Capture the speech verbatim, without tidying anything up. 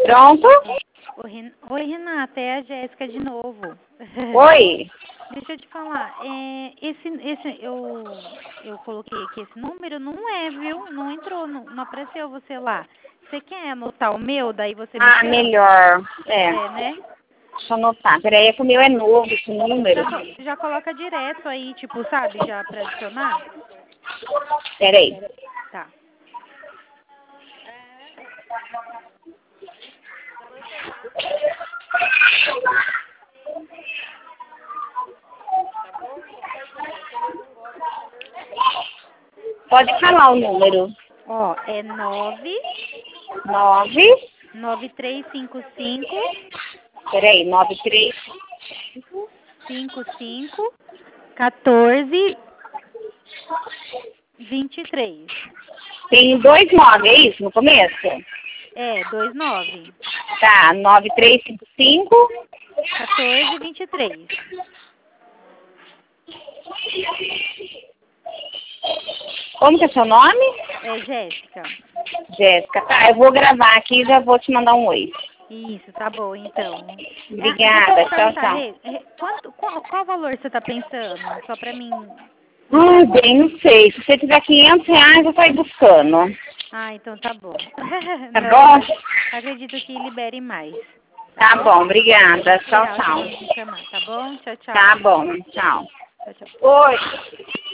Pronto? Oi, Ren- Oi, Renata, é a Jéssica de novo. Oi. Deixa eu te falar, é, esse, esse, eu, eu coloquei aqui esse número, não é, viu? Não entrou, não, não apareceu você lá. Você quer anotar o meu, daí você me Ah, chama? melhor. É. É, né? Deixa eu anotar. Peraí, é que o meu é novo, esse número. Já, co- já coloca direto aí, tipo, sabe, já pra adicionar? Peraí. Tá. Pode falar o número. Ó, é nove Nove. nove três cinco cinco Peraí, nove, três. cinco cinco quatorze vinte e três. Tem dois nove, é isso, no começo? É, dois nove Tá, nove, três, cinco, cinco. quatorze vinte e três. Como que é seu nome? É Jéssica. Jéssica. Tá, eu vou gravar aqui e já vou te mandar um oi. Isso, tá bom, então. Ah, e deixa eu Obrigada, te tchau, perguntar, tchau. Rê, Rê, quanto, qual, qual valor você tá pensando? Só pra mim. Ai, bem, não sei. Se você tiver quinhentos reais, eu vou ir buscando. Ah, então tá bom. Tá Não, bom? ac- acredito que libere mais. Tá Tá bom? bom, obrigada. Tchau, Legal, você tchau. vai me chamar, tá bom? Tchau, Tá tchau. bom, tchau. Tchau, tchau. Oi.